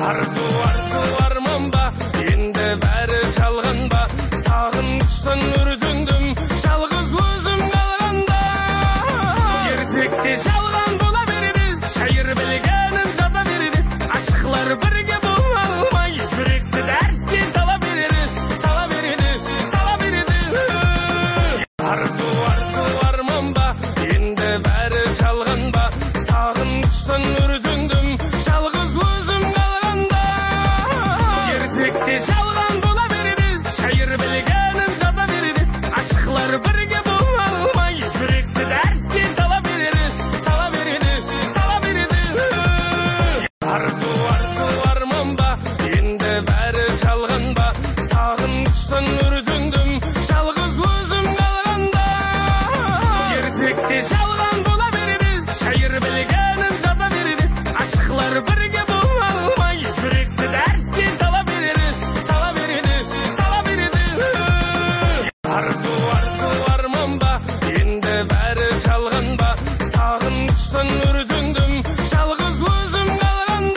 Arzu arman ba, endi bari çalğan ba. Sağınıştan ürkündüm, жалғыз өзüm қалғанда. Ертекте жалған бола береді, шайыр білгенін жаза береді. Aşklar birge